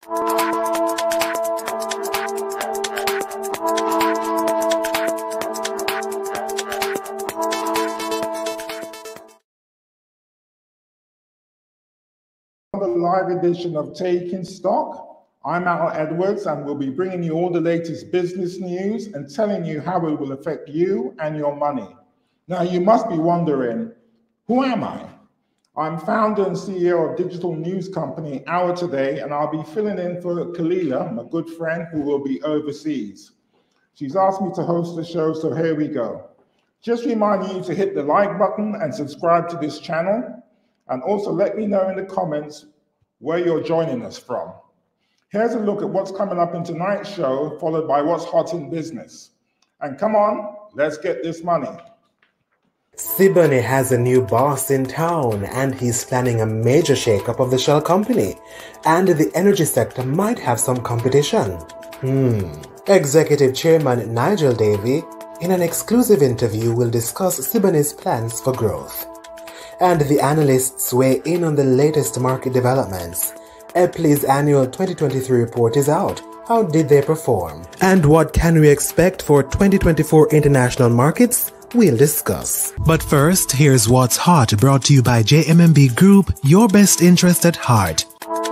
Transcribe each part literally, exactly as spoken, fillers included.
The live edition of Taking Stock. I'm Al Edwards and we'll be bringing you all the latest business news and telling you how it will affect you and your money. Now you must be wondering, who am I? I'm founder and C E O of digital news company Hour Today, and I'll be filling in for Kalila, my good friend who will be overseas. She's asked me to host the show, so here we go. Just reminding you to hit the like button and subscribe to this channel. And also let me know in the comments where you're joining us from. Here's a look at what's coming up in tonight's show, followed by what's hot in business. And come on, let's get this money. Siboney has a new boss in town, and he's planning a major shakeup of the shell company. And the energy sector might have some competition. Hmm. Executive Chairman Nigel Davey, in an exclusive interview, will discuss Siboney's plans for growth. And the analysts weigh in on the latest market developments. Epley's annual twenty twenty-three report is out. How did they perform? And what can we expect for twenty twenty-four international markets? We'll discuss. But first, here's what's hot, brought to you by J M M B Group, your best interest at heart.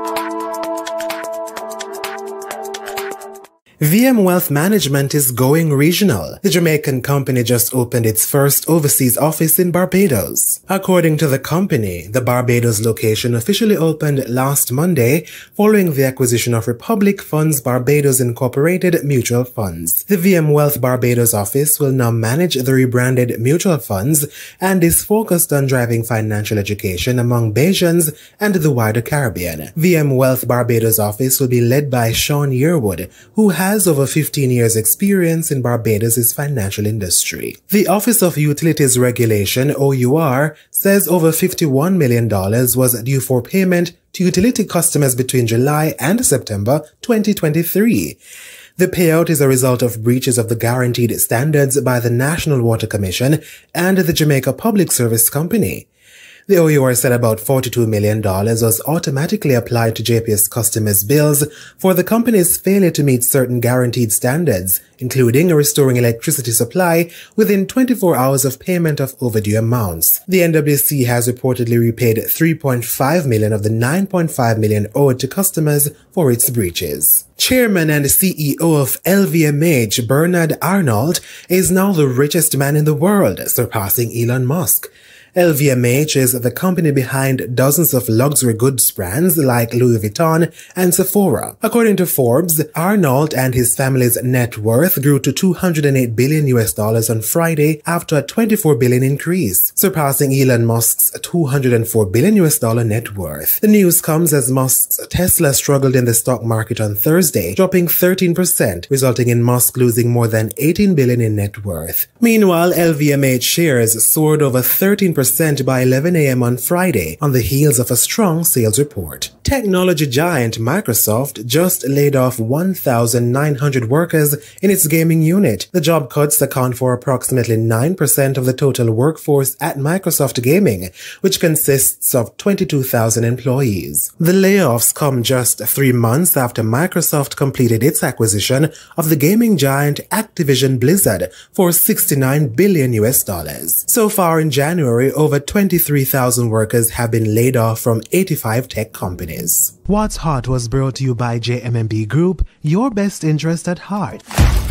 V M Wealth Management is going regional. The Jamaican company just opened its first overseas office in Barbados. According to the company, the Barbados location officially opened last Monday following the acquisition of Republic Funds Barbados Incorporated mutual funds. The V M Wealth Barbados office will now manage the rebranded mutual funds and is focused on driving financial education among Bajans and the wider Caribbean. V M Wealth Barbados office will be led by Sean Yearwood, who has has over fifteen years experience in Barbados' financial industry. The Office of Utilities Regulation, O U R, says over fifty-one million dollars was due for payment to utility customers between July and September twenty twenty-three. The payout is a result of breaches of the guaranteed standards by the National Water Commission and the Jamaica Public Service Company. The O U R said about forty-two million dollars was automatically applied to J P S customers' bills for the company's failure to meet certain guaranteed standards, including restoring electricity supply within twenty-four hours of payment of overdue amounts. The N W C has reportedly repaid three point five million dollars of the nine point five million dollars owed to customers for its breaches. Chairman and C E O of L V M H, Bernard Arnault, is now the richest man in the world, surpassing Elon Musk. L V M H is the company behind dozens of luxury goods brands like Louis Vuitton and Sephora. According to Forbes, Arnault and his family's net worth grew to two hundred eight billion U S dollars on Friday after a twenty-four billion increase, surpassing Elon Musk's two hundred four billion U S dollar net worth. The news comes as Musk's Tesla struggled in the stock market on Thursday, dropping thirteen percent, resulting in Musk losing more than eighteen billion in net worth. Meanwhile, L V M H shares soared over thirteen percent by eleven a m on Friday on the heels of a strong sales report. Technology giant Microsoft just laid off one thousand nine hundred workers in its gaming unit. The job cuts account for approximately nine percent of the total workforce at Microsoft Gaming, which consists of twenty-two thousand employees. The layoffs come just three months after Microsoft completed its acquisition of the gaming giant Activision Blizzard for sixty-nine billion U S dollars. So far in January, over twenty-three thousand workers have been laid off from eighty-five tech companies. What's Hot was brought to you by J M M B Group, your best interest at heart.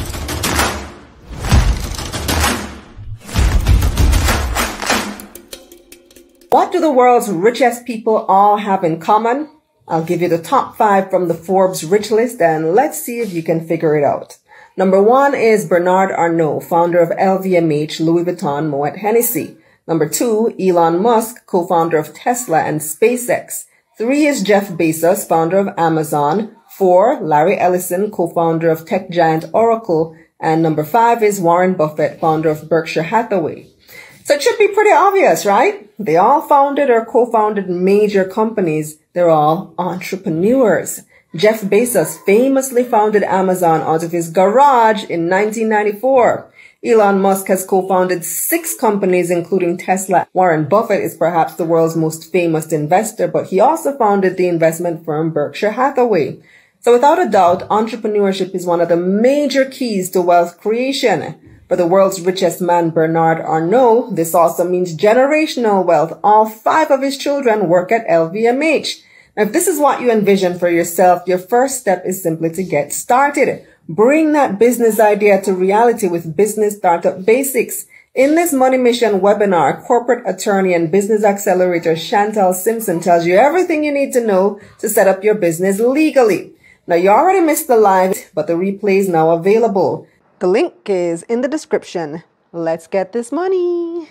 What do the world's richest people all have in common? I'll give you the top five from the Forbes Rich List, and let's see if you can figure it out. Number one is Bernard Arnault, founder of L V M H, Louis Vuitton, Moet Hennessy. Number two, Elon Musk, co-founder of Tesla and SpaceX. Three is Jeff Bezos, founder of Amazon. Four, Larry Ellison, co-founder of tech giant Oracle. And number five is Warren Buffett, founder of Berkshire Hathaway. So it should be pretty obvious, right? They all founded or co-founded major companies. They're all entrepreneurs. Jeff Bezos famously founded Amazon out of his garage in nineteen ninety-four. Elon Musk has co-founded six companies, including Tesla. Warren Buffett is perhaps the world's most famous investor, but he also founded the investment firm Berkshire Hathaway. So without a doubt, entrepreneurship is one of the major keys to wealth creation. For the world's richest man, Bernard Arnault, this also means generational wealth. All five of his children work at L V M H. Now, if this is what you envision for yourself, your first step is simply to get started. Bring that business idea to reality with Business Startup Basics. In this Money Mission webinar, corporate attorney and business accelerator Chantal Simpson tells you everything you need to know to set up your business legally. Now, you already missed the live, but the replay is now available. The link is in the description. Let's get this money.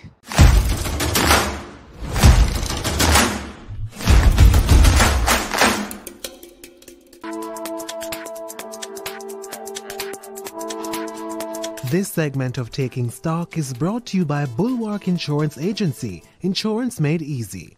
This segment of Taking Stock is brought to you by Bulwark Insurance Agency, insurance made easy.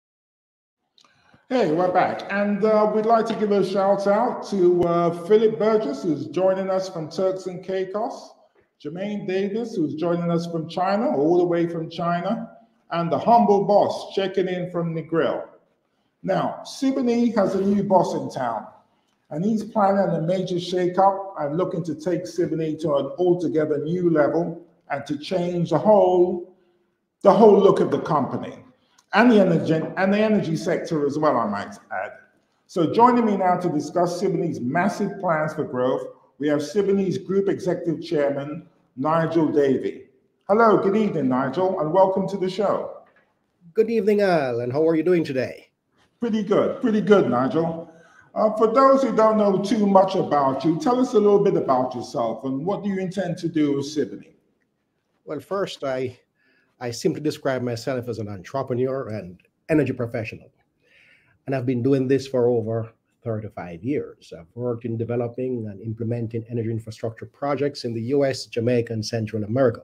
Hey, we're back, and uh, we'd like to give a shout out to uh, Philip Burgess, who's joining us from Turks and Caicos, Jermaine Davis, who's joining us from China, all the way from China, and the Humble Boss checking in from Negril. Now, Siboney has a new boss in town, and he's planning a major shakeup and looking to take Siboney to an altogether new level and to change the whole, the whole look of the company and the energy and the energy sector as well, I might add. So joining me now to discuss Siboney's massive plans for growth, we have Siboney's Group Executive Chairman, Nigel Davey. Hello, good evening, Nigel, and welcome to the show. Good evening, Al, and how are you doing today? Pretty good, pretty good, Nigel. Uh, for those who don't know too much about you, tell us a little bit about yourself and what do you intend to do with Siboney? Well, first, I, I simply describe myself as an entrepreneur and energy professional. And I've been doing this for over thirty-five years. I've worked in developing and implementing energy infrastructure projects in the U S, Jamaica, and Central America.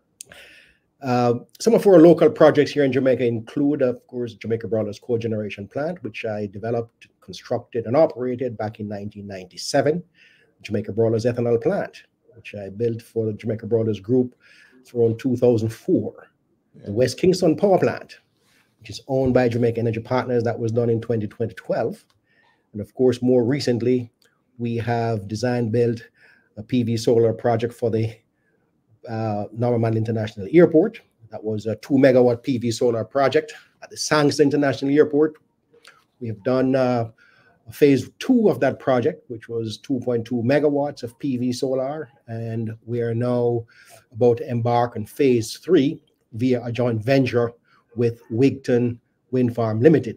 Uh, some of our local projects here in Jamaica include, of course, Jamaica Brawlers Cogeneration Plant, which I developed, constructed, and operated back in nineteen ninety-seven. Jamaica Brawlers Ethanol Plant, which I built for the Jamaica Brawlers Group around two thousand four. Yeah. The West Kingston Power Plant, which is owned by Jamaica Energy Partners, that was done in twenty twelve. And of course, more recently, we have designed, built a P V solar project for the Uh, Norman Manley International Airport. That was a two megawatt P V solar project at the Sangster International Airport. We have done uh, phase two of that project, which was two point two megawatts of P V solar. And we are now about to embark on phase three via a joint venture with Wigton Wind Farm Limited.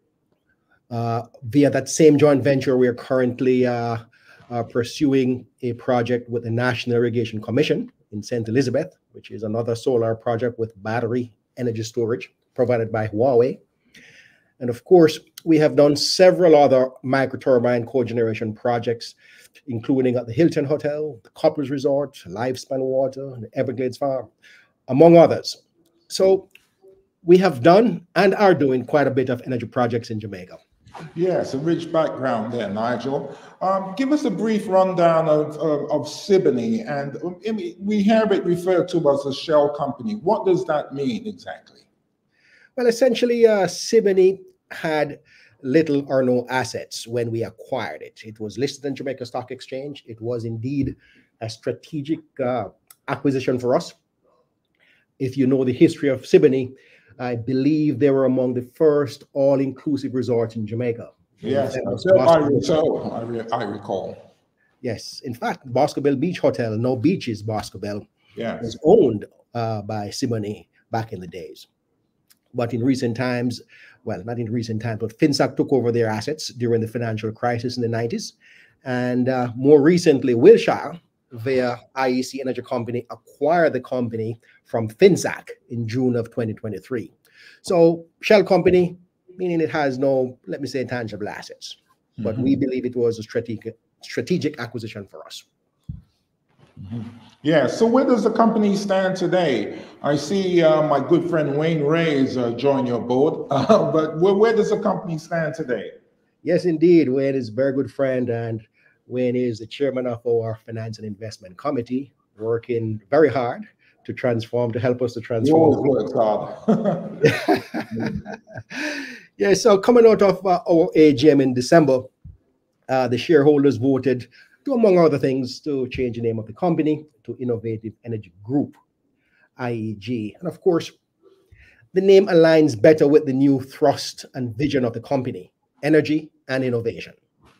Uh, via that same joint venture, we are currently uh, uh, pursuing a project with the National Irrigation Commission in Saint Elizabeth, which is another solar project with battery energy storage provided by Huawei. And of course, we have done several other microturbine cogeneration projects, including at the Hilton Hotel, the Couples Resort, Lifespan Water, the Everglades Farm, among others. So we have done and are doing quite a bit of energy projects in Jamaica. Yes, a rich background there, Nigel. Um, give us a brief rundown of, of, of Siboney, and um, we have it referred to as a shell company. What does that mean exactly? Well, essentially, uh, Siboney had little or no assets when we acquired it. It was listed on Jamaica Stock Exchange. It was indeed a strategic uh, acquisition for us. If you know the history of Siboney, I believe they were among the first all-inclusive resorts in Jamaica. Yes, I recall. I, re I recall. Yes, in fact, Boscobel Beach Hotel, no beaches, Boscobel, yes, was owned uh, by Siboney back in the days. But in recent times, well, not in recent times, but Finsac took over their assets during the financial crisis in the nineties. And uh, more recently, Wilshire, via I E C Energy Company, acquired the company from Finsac in June of twenty twenty-three. So shell company, meaning it has no, let me say, tangible assets. Mm-hmm. But we believe it was a strategic, strategic acquisition for us. Mm-hmm. Yeah, so where does the company stand today? I see uh, my good friend Wayne Reyes uh, join your board, uh, but where, where does the company stand today? Yes, indeed. Wayne is a very good friend, and Wayne is the chairman of our Finance and Investment Committee, working very hard to transform, to help us to transform. You always work hard. Yeah, so coming out of uh, our A G M in December, uh, the shareholders voted to, among other things, to change the name of the company to Innovative Energy Group, I E G. And of course, the name aligns better with the new thrust and vision of the company, energy and innovation.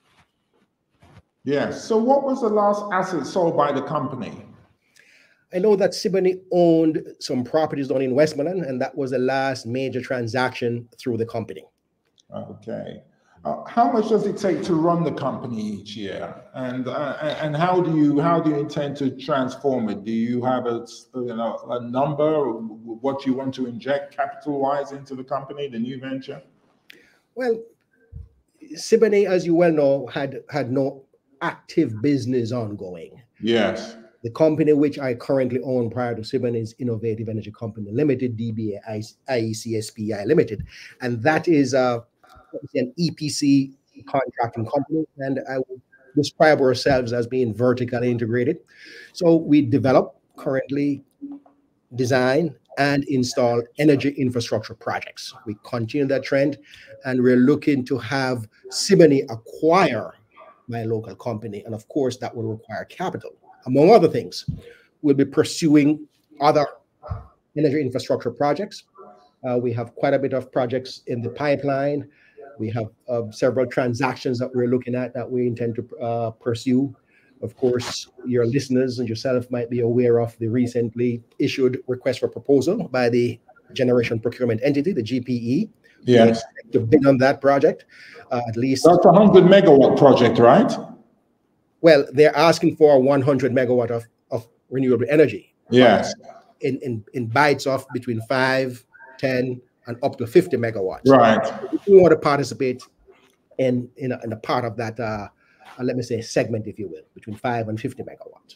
Yes. So what was the last asset sold by the company? I know that Siboney owned some properties down in Westmoreland, and that was the last major transaction through the company. Okay. Uh, how much does it take to run the company each year, and uh, and how do you how do you intend to transform it? Do you have a you know a number, or what you want to inject capital-wise into the company, the new venture? Well, Siboney, as you well know, had had no active business ongoing. Yes. The company which I currently own prior to Siboney is Innovative Energy Company Limited, D B A I E C S P I Limited, and that is uh, an E P C contracting company, and I would describe ourselves as being vertically integrated. So we develop, currently design, and install energy infrastructure projects. We continue that trend, and we're looking to have Siboney acquire my local company, and of course that will require capital. Among other things, we'll be pursuing other energy infrastructure projects. Uh, we have quite a bit of projects in the pipeline. We have uh, several transactions that we're looking at that we intend to uh, pursue. Of course, your listeners and yourself might be aware of the recently issued request for proposal by the Generation Procurement Entity, the G P E. Yes. To bid on that project, uh, at least. That's a hundred megawatt project, right? Well, they're asking for one hundred megawatt of, of renewable energy. Yes. In, in, in bites of between five, ten, and up to fifty megawatts. Right. If you want to participate in, in, a, in a part of that, uh, uh, let me say, segment, if you will, between five and fifty megawatts.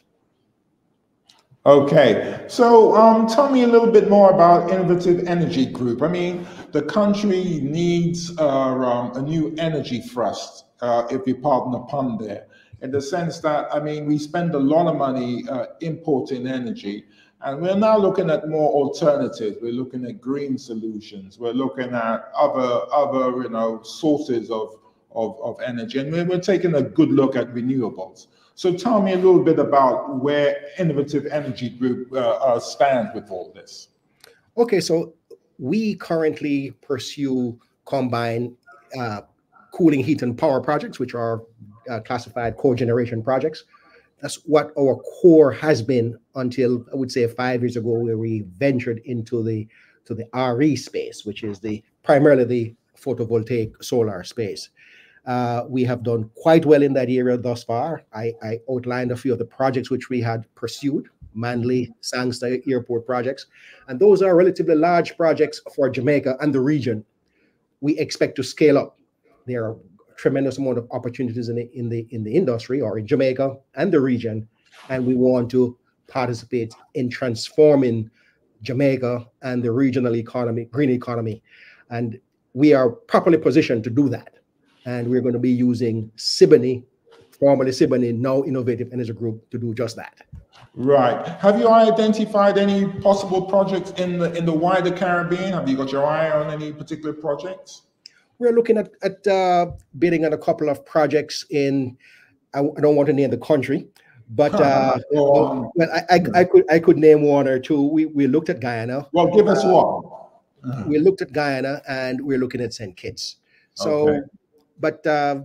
Okay, so um, tell me a little bit more about Innovative Energy Group. I mean, the country needs uh, um, a new energy thrust, uh, if you pardon the pun there, in the sense that, I mean, we spend a lot of money uh, importing energy, and we're now looking at more alternatives. We're looking at green solutions. We're looking at other, other you know, sources of, of, of energy, and we're, we're taking a good look at renewables. So tell me a little bit about where Innovative Energy Group uh, uh, stands with all this. Okay, so we currently pursue combined uh, cooling, heat, and power projects, which are uh, classified cogeneration projects. That's what our core has been until, I would say, five years ago, where we ventured into the to the R E space, which is the primarily the photovoltaic solar space. Uh, we have done quite well in that area thus far. I, I outlined a few of the projects which we had pursued, Manly, Sangster Airport projects, and those are relatively large projects for Jamaica and the region. We expect to scale up. There are a tremendous amount of opportunities in the, in the, in the industry or in Jamaica and the region, and we want to participate in transforming Jamaica and the regional economy, green economy, and we are properly positioned to do that. And we're going to be using Siboney, formerly Siboney, now Innovative Energy Group, to do just that. Right. Have you identified any possible projects in the in the wider Caribbean? Have you got your eye on any particular projects? We're looking at, at uh, bidding on a couple of projects in, I, I don't want to name the country, but uh, well, I, I, I could I could name one or two. We, we looked at Guyana. Well, give us uh, one. We looked at Guyana, and we're looking at Saint Kitts. So. Okay. But uh,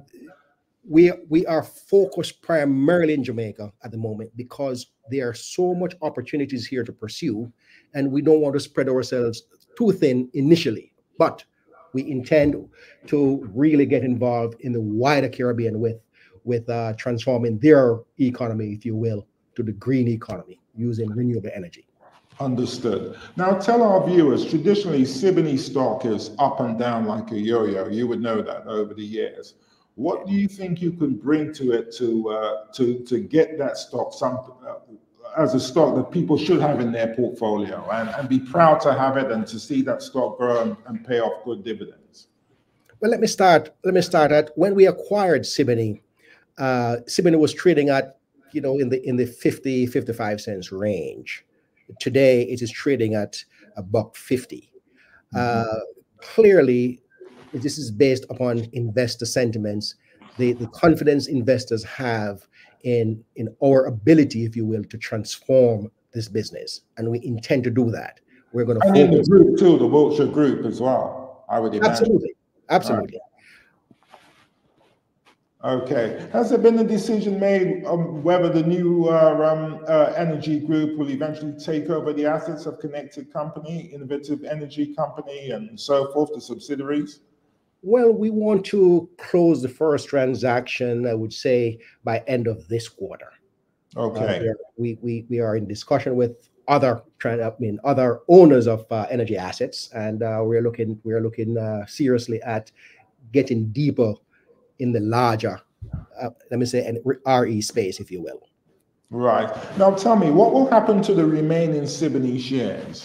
we we are focused primarily in Jamaica at the moment because there are so much opportunities here to pursue, and we don't want to spread ourselves too thin initially. But we intend to really get involved in the wider Caribbean with with uh, transforming their economy, if you will, to the green economy using renewable energy. Understood. Now tell our viewers, traditionally Siboney stock is up and down like a yo-yo. You would know that over the years. What do you think you can bring to it to uh, to to get that stock some uh, as a stock that people should have in their portfolio and, and be proud to have it and to see that stock grow and, and pay off good dividends? Well, let me start. Let me start at when we acquired Siboney. Uh, Siboney was trading at, you know, in the in the fifty, fifty-five cents range. Today, it is trading at a buck fifty. Mm-hmm. Uh, clearly, this is based upon investor sentiments. the, the confidence investors have in, in our ability, if you will, to transform this business. And we intend to do that. We're going to and focus. In the group too, the Wiltshire Group as well, I would imagine. Absolutely, absolutely. Right. Okay. Has there been a decision made on whether the new uh, um, uh, energy group will eventually take over the assets of Connected Company, Innovative Energy Company, and so forth, the subsidiaries? Well, we want to close the first transaction, I would say, by end of this quarter. Okay. Uh, we, we, we are in discussion with other, I mean, other owners of uh, energy assets, and uh, we're looking, we're looking uh, seriously at getting deeper in the larger, uh, let me say, an R E space, if you will. Right. Now tell me, what will happen to the remaining Siboney shares?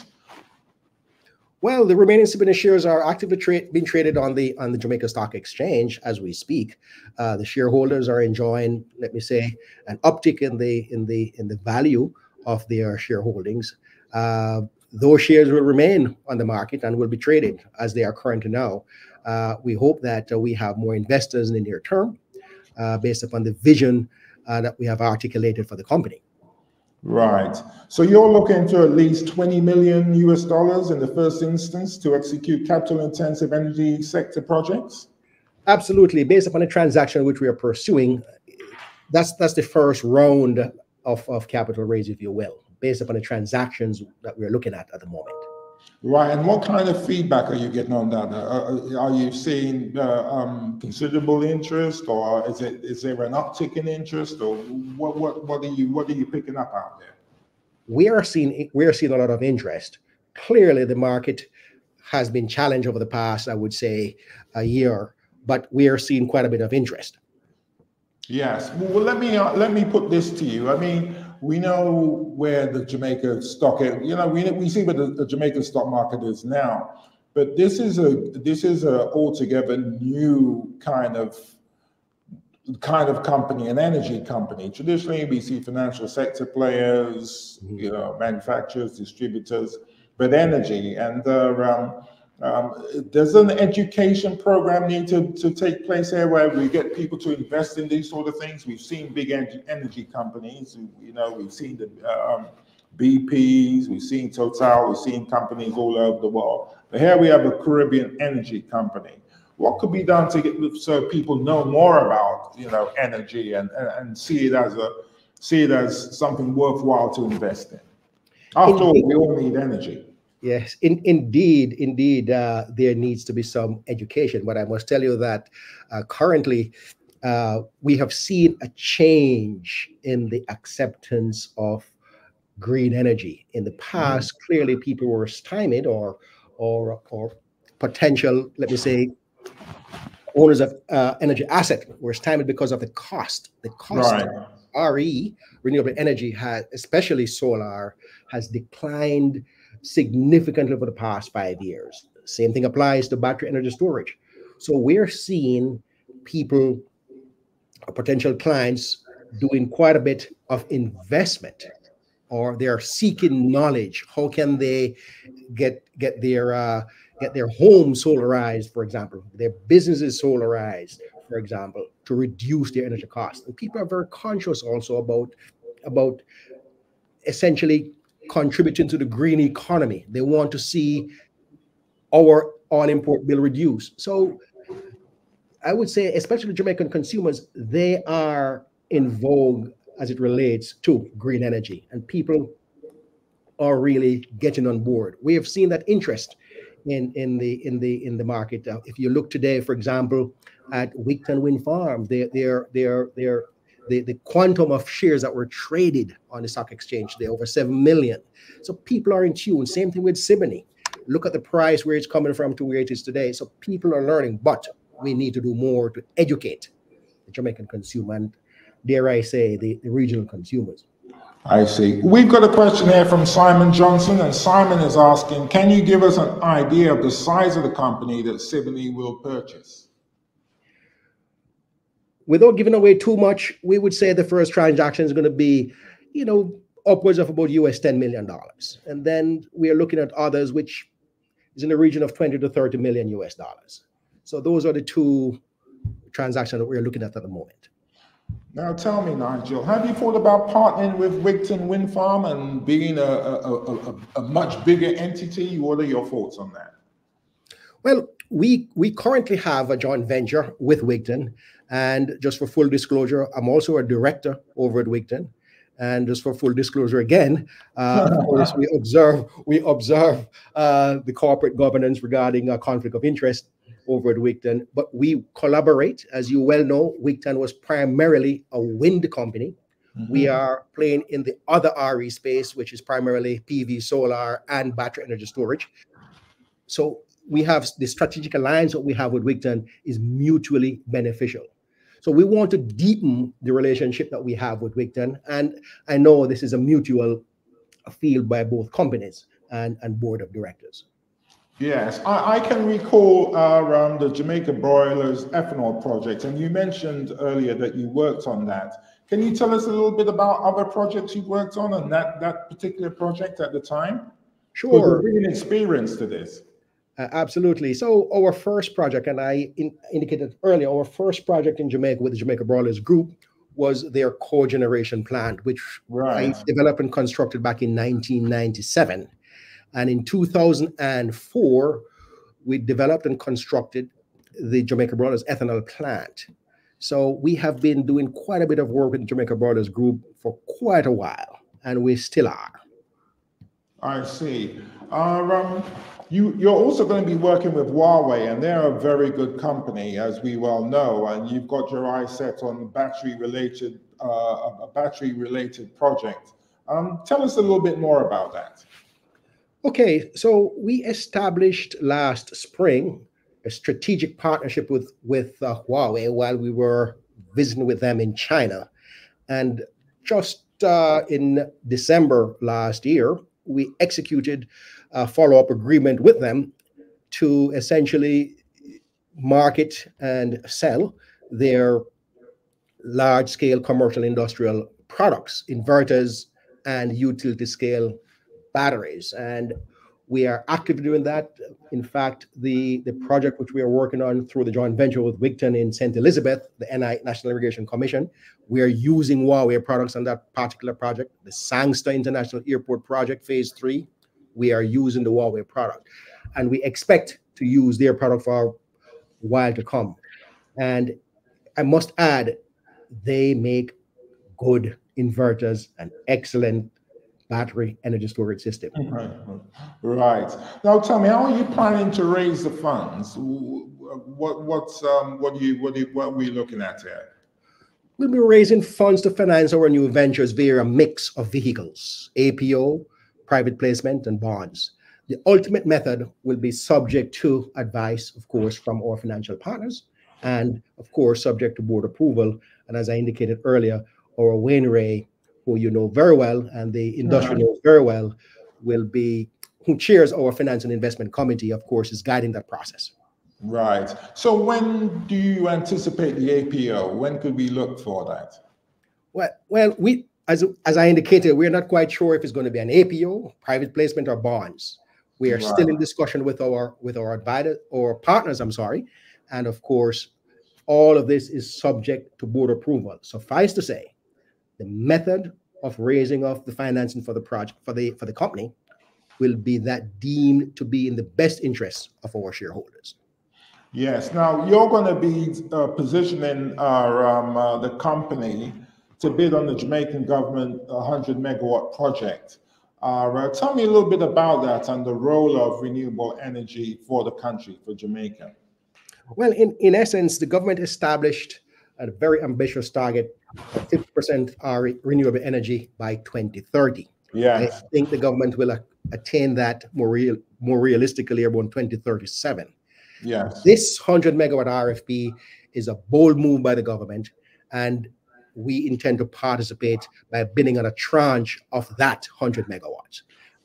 Well, the remaining Siboney shares are actively tra being traded on the on the Jamaica Stock Exchange as we speak. Uh, the shareholders are enjoying, let me say, an uptick in the in the in the value of their shareholdings. Uh, those shares will remain on the market and will be traded as they are currently now. Uh, we hope that uh, we have more investors in the near term uh, based upon the vision uh, that we have articulated for the company. Right. So you're looking to at least twenty million U S dollars in the first instance to execute capital intensive energy sector projects? Absolutely. Based upon the transaction which we are pursuing, that's that's the first round of, of capital raise, if you will, based upon the transactions that we're looking at at the moment. Right, and what kind of feedback are you getting on that? Uh, are you seeing uh, um, considerable interest, or is it is there an uptick in interest, or what what what are you what are you picking up out there? We are seeing we are seeing a lot of interest. Clearly, the market has been challenged over the past, I would say, a year, but we are seeing quite a bit of interest. Yes. Well, let me uh, let me put this to you. I mean, we know where the Jamaica stock is. You know, we we see where the, the Jamaican stock market is now, but this is a this is a altogether new kind of kind of company, an energy company. Traditionally, we see financial sector players, mm-hmm. you know, manufacturers, distributors, but energy and uh, um, Um, does an education program need to, to take place here where we get people to invest in these sort of things? We've seen big energy companies, you know, we've seen the uh, um, B Ps, we've seen Total, we've seen companies all over the world. But here we have a Caribbean energy company. What could be done to get so people know more about, you know, energy and, and, and see it as a see it as something worthwhile to invest in? After all, we all need energy. Yes, in, indeed, indeed, uh, there needs to be some education. But I must tell you that uh, currently uh, we have seen a change in the acceptance of green energy. In the past, mm-hmm. clearly people were stymied or, or, or potential, let me say, owners of uh, energy asset were stymied because of the cost. The cost right. of R E, renewable energy, has, especially solar, has declined significantly over the past five years. Same thing applies to battery energy storage. So we're seeing people, potential clients, doing quite a bit of investment, or they're seeking knowledge. How can they get get their uh, get their home solarized, for example, their businesses solarized, for example, to reduce their energy costs? And people are very conscious also about about essentially contributing to the green economy. They want to see our oil import bill reduced. So I would say, especially Jamaican consumers, they are in vogue as it relates to green energy, and people are really getting on board. We have seen that interest in in the in the in the market. Uh, if you look today, for example, at Wigton Wind Farm, they they're they're they're The, the quantum of shares that were traded on the stock exchange today, over seven million. So people are in tune. Same thing with Siboney. Look at the price, where it's coming from to where it is today. So people are learning, but we need to do more to educate the Jamaican consumer and, dare I say, the, the regional consumers. I see. We've got a question here from Simon Johnson, and Simon is asking, can you give us an idea of the size of the company that Siboney will purchase? Without giving away too much, we would say the first transaction is going to be, you know, upwards of about U S ten million dollars. And then we are looking at others, which is in the region of twenty to thirty million U S dollars. So those are the two transaction that we're looking at at the moment. Now tell me, Nigel, have you thought about partnering with Wigton Wind Farm and being a, a, a, a much bigger entity? What are your thoughts on that? Well, we we currently have a joint venture with Wigton, and just for full disclosure, I'm also a director over at Wigton. And just for full disclosure again, uh, of course, we observe we observe uh, the corporate governance regarding a conflict of interest over at Wigton, but we collaborate. As you well know, Wigton was primarily a wind company. Mm-hmm. We are playing in the other R E space, which is primarily P V, solar, and battery energy storage. So we have the strategic alliance that we have with Wigton is mutually beneficial. So we want to deepen the relationship that we have with Wigton. And I know this is a mutual field by both companies and, and board of directors. Yes, I, I can recall uh, um, the Jamaica Broilers ethanol project, and you mentioned earlier that you worked on that. Can you tell us a little bit about other projects you worked on and that, that particular project at the time? Sure. Because you're bringing experience to this. Uh, absolutely. So our first project, and I in, indicated earlier, our first project in Jamaica with the Jamaica Broilers Group was their cogeneration plant, which right. I developed and constructed back in nineteen ninety-seven. And in two thousand four, we developed and constructed the Jamaica Broilers ethanol plant. So we have been doing quite a bit of work with the Jamaica Broilers Group for quite a while, and we still are. I see. Uh, um, you, you're also going to be working with Huawei, and they're a very good company, as we well know, and you've got your eyes set on battery-related, uh, a battery-related project. Um, tell us a little bit more about that. Okay, so we established last spring a strategic partnership with, with uh, Huawei while we were visiting with them in China. And just uh, in December last year, we executed a follow-up agreement with them to essentially market and sell their large-scale commercial industrial products, inverters, and utility-scale batteries. And we are actively doing that. In fact, the, the project which we are working on through the joint venture with Wigton in Saint Elizabeth, the N I National Irrigation Commission, we are using Huawei products on that particular project. The Sangster International Airport project, phase three, we are using the Huawei product. And we expect to use their product for a while to come. And I must add, they make good inverters and excellent battery energy storage system. Right. Right. Now, tell me, how are you planning to raise the funds? What what's um what do you what do you, what are we looking at here? We'll be raising funds to finance our new ventures via a mix of vehicles: A P O, private placement, and bonds. The ultimate method will be subject to advice, of course, from our financial partners, and of course, subject to board approval. And as I indicated earlier, our Wayne Ray, who you know very well, and the industry knows very well, will be, who chairs our Finance and Investment Committee, of course, is guiding that process. Right. So when do you anticipate the A P O? When could we look for that? Well, well, we, as, as I indicated, we're not quite sure if it's going to be an A P O, private placement, or bonds. We are right. still in discussion with our with our advisor or partners, I'm sorry. And of course, all of this is subject to board approval. Suffice to say, the method of raising of the financing for the project, for the for the company, will be that deemed to be in the best interest of our shareholders. Yes. Now, you're going to be uh, positioning our, um, uh, the company to bid on the Jamaican government one hundred megawatt project. Uh, tell me a little bit about that and the role of renewable energy for the country, for Jamaica. Well, in, in essence, the government established a very ambitious target of fifty percent renewable energy by twenty thirty. Yes. I think the government will attain that more, real, more realistically around twenty thirty-seven. Yes. This one hundred megawatt R F P is a bold move by the government, and we intend to participate by bidding on a tranche of that one hundred megawatts.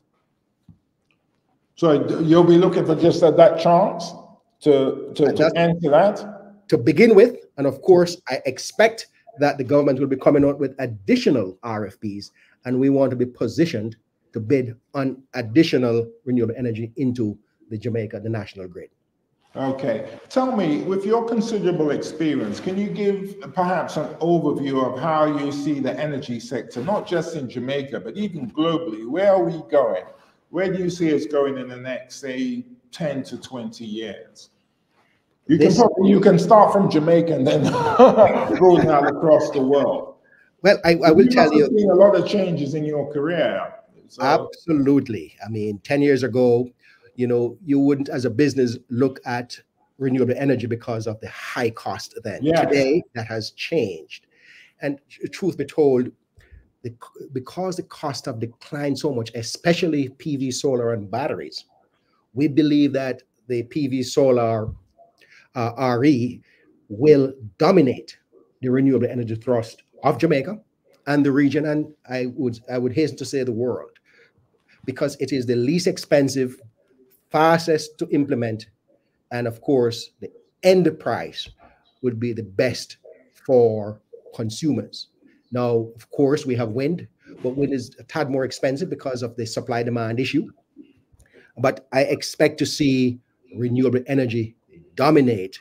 So you'll be looking for just that, that chance to, to, to enter that? To begin with, and of course, I expect that the government will be coming out with additional R F Ps, and we want to be positioned to bid on additional renewable energy into the Jamaica, the national grid. Okay. Tell me, with your considerable experience, can you give perhaps an overview of how you see the energy sector, not just in Jamaica, but even globally? Where are we going? Where do you see us going in the next, say, ten to twenty years? You this, can probably, you can start from Jamaica and then go down across the world. Well, I, I will you tell must you. Have seen a lot of changes in your career. So. Absolutely. I mean, ten years ago, you know, you wouldn't, as a business, look at renewable energy because of the high cost then. Yes. Today, that has changed. And truth be told, the, because the cost have declined so much, especially P V solar and batteries, we believe that the P V solar uh, R E will dominate the renewable energy thrust of Jamaica and the region, and I would I would hasten to say the world, because it is the least expensive, fastest to implement, and of course, the end price would be the best for consumers. Now, of course, we have wind, but wind is a tad more expensive because of the supply-demand issue. But I expect to see renewable energy dominate,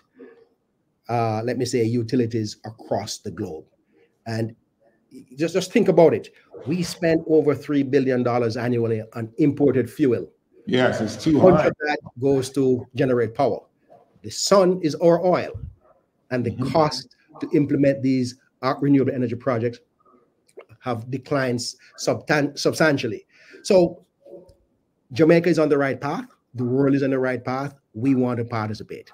uh, let me say, utilities across the globe. And just, just think about it. We spend over three billion dollars annually on imported fuel. Yes, it's too high. That goes to generate power. The sun is our oil, and the mm-hmm. cost to implement these renewable energy projects have declined substan substantially. So Jamaica is on the right path. The world is on the right path. We want to participate.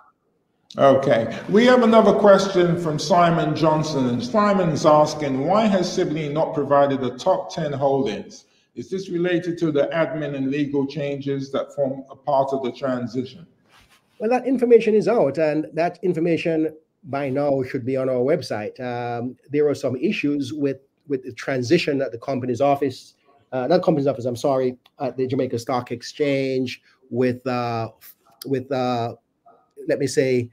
Okay. We have another question from Simon Johnson. And Simon's asking, why has Siboney not provided a top ten holdings? Is this related to the admin and legal changes that form a part of the transition? Well, that information is out, and that information by now should be on our website. Um, there are some issues with, with the transition at the company's office, uh, not company's office, I'm sorry, at the Jamaica Stock Exchange with, uh, with uh, let me say,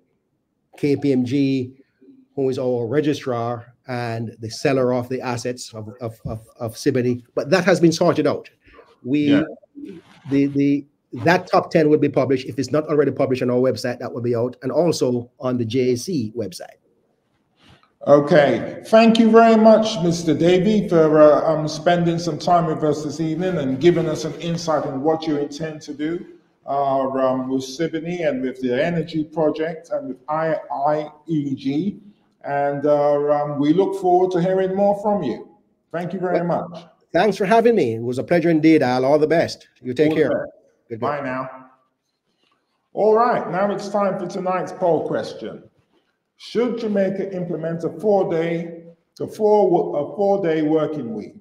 K P M G, who is our registrar and the seller of the assets of, of, of, of Siboney, but that has been sorted out. We, yeah. the, the, that top ten will be published. If it's not already published on our website, that will be out, and also on the J A C website. Okay, thank you very much, Mister Davey, for uh, um, spending some time with us this evening and giving us an insight on what you intend to do uh, um, with Siboney and with the energy project and with I I E G. And uh, um, we look forward to hearing more from you. Thank you very well, much. Thanks for having me. It was a pleasure indeed, Al. All the best. You take All care. Good Bye now. All right, now it's time for tonight's poll question. Should Jamaica implement a four-day, a four, a four-day working week?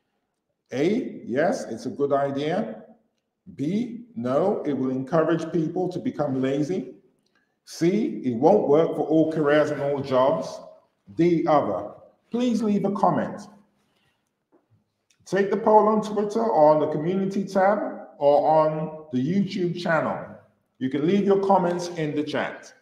A, yes, it's a good idea. B, no, it will encourage people to become lazy. C, it won't work for all careers and all jobs. D, other. Please leave a comment. Take the poll on Twitter or on the community tab or on the YouTube channel. You can leave your comments in the chat.